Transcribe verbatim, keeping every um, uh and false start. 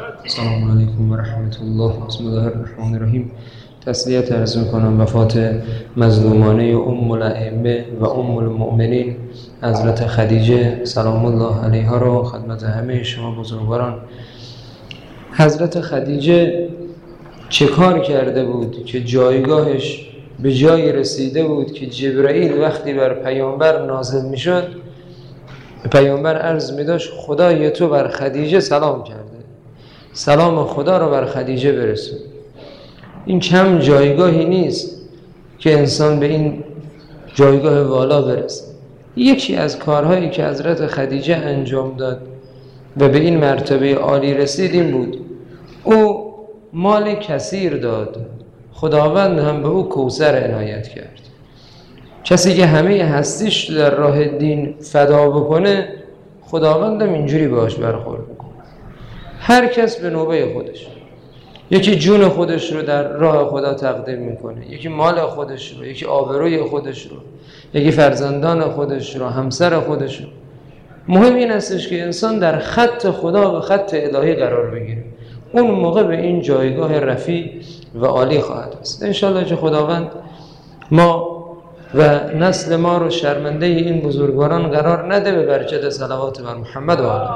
السلام علیکم و رحمت الله. بسم الله الرحمن الرحیم. تسلیت عرض میکنم وفات مظلومانه ام الائمه و ام المؤمنین حضرت خدیجه سلام الله علیها رو خدمت همه شما بزرگواران. حضرت خدیجه چه کار کرده بود که جایگاهش به جایی رسیده بود که جبرائیل وقتی بر پیامبر نازل میشد پیامبر عرض می‌داشت خدای تو بر خدیجه سلام کرده، سلام خدا رو بر خدیجه برسون. این کم جایگاهی نیست که انسان به این جایگاه والا برسه. یکی از کارهایی که حضرت خدیجه انجام داد و به این مرتبه عالی رسید این بود او مال کثیر داد، خداوند هم به او کوثر عنایت کرد. کسی که همه هستیش در راه دین فدا بکنه خداوند هم اینجوری باش برخورد میکنه. هر کس به نوبه خودش، یکی جون خودش رو در راه خدا تقدیم میکنه، یکی مال خودش رو، یکی آبروی خودش رو، یکی فرزندان خودش رو، همسر خودش رو. مهم این استش که انسان در خط خدا و خط الهی قرار بگیره، اون موقع به این جایگاه رفیع و عالی خواهد است. انشالله که خداوند ما و نسل ما رو شرمنده این بزرگواران قرار نده. به برکت صلوات بر محمد و آله.